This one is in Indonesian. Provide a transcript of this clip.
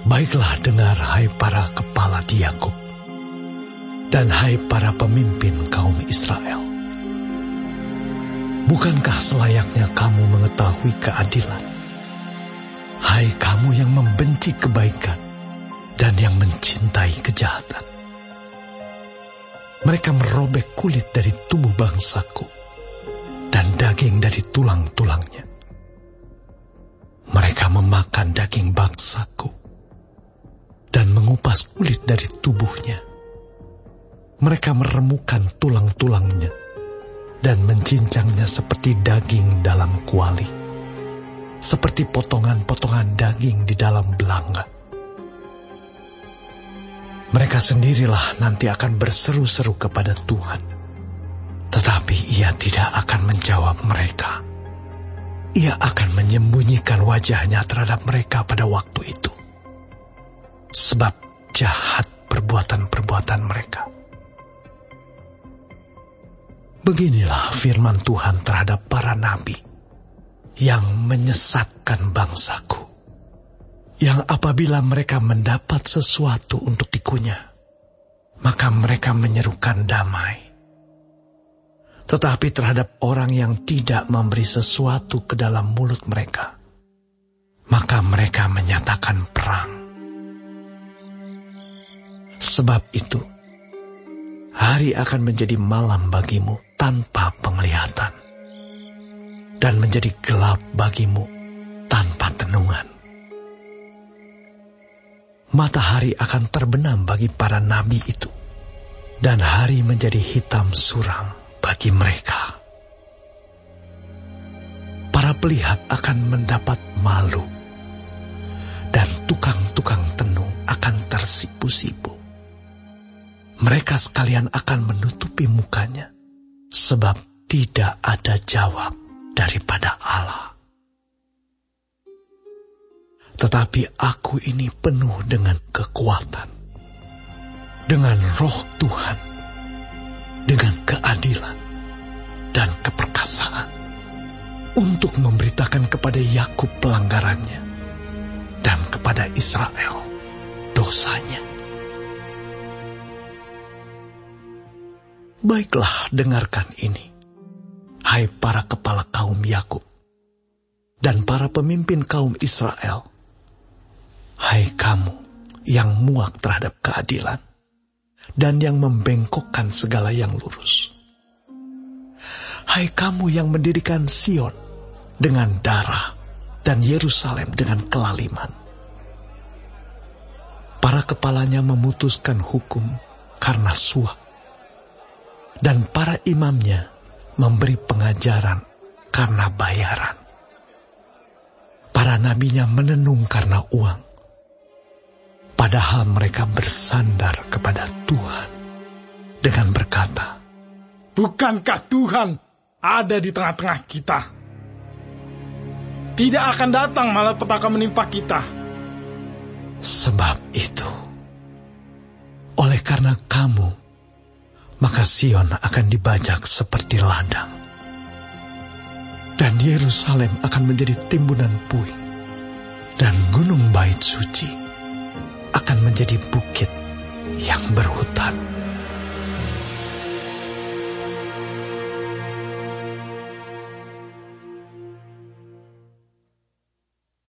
Baiklah dengar, hai para kepala di Yakub, dan hai para pemimpin kaum Israel. Bukankah selayaknya kamu mengetahui keadilan? Hai kamu yang membenci kebaikan dan yang mencintai kejahatan. Mereka merobek kulit dari tubuh bangsaku dan daging dari tulang-tulangnya. Mereka memakan daging bangsaku dan mengupas kulit dari tubuhnya. Mereka meremukan tulang-tulangnya dan mencincangnya seperti daging dalam kuali, seperti potongan-potongan daging di dalam belanga. Mereka sendirilah nanti akan berseru-seru kepada Tuhan, tetapi Ia tidak akan menjawab mereka. Ia akan menyembunyikan wajahnya terhadap mereka pada waktu itu, sebab jahat perbuatan-perbuatan mereka. Beginilah firman Tuhan terhadap para nabi yang menyesatkan bangsaku, yang apabila mereka mendapat sesuatu untuk dikunyah, maka mereka menyerukan damai. Tetapi terhadap orang yang tidak memberi sesuatu ke dalam mulut mereka, maka mereka menyatakan perang. Sebab itu, hari akan menjadi malam bagimu tanpa penglihatan, dan menjadi gelap bagimu tanpa tenungan. Matahari akan terbenam bagi para nabi itu, dan hari menjadi hitam suram bagi mereka. Para pelihat akan mendapat malu, dan tukang-tukang tenung akan tersipu-sipu. Mereka sekalian akan menutupi mukanya, sebab tidak ada jawab daripada Allah. Tetapi aku ini penuh dengan kekuatan, dengan roh Tuhan, dengan keadilan dan keperkasaan, untuk memberitakan kepada Yakub pelanggarannya, dan kepada Israel dosanya. Baiklah, dengarkan ini, hai para kepala kaum Yakub dan para pemimpin kaum Israel, hai kamu yang muak terhadap keadilan dan yang membengkokkan segala yang lurus. Hai kamu yang mendirikan Sion dengan darah dan Yerusalem dengan kelaliman. Para kepalanya memutuskan hukum karena suap, dan para imamnya memberi pengajaran karena bayaran. Para nabinya menenung karena uang, padahal mereka bersandar kepada Tuhan dengan berkata, bukankah Tuhan ada di tengah-tengah kita? Tidak akan datang malapetaka menimpa kita. Sebab itu, oleh karena kamu, maka Sion akan dibajak seperti ladang, dan Yerusalem akan menjadi timbunan puing, dan gunung bait suci akan menjadi bukit yang berhutan.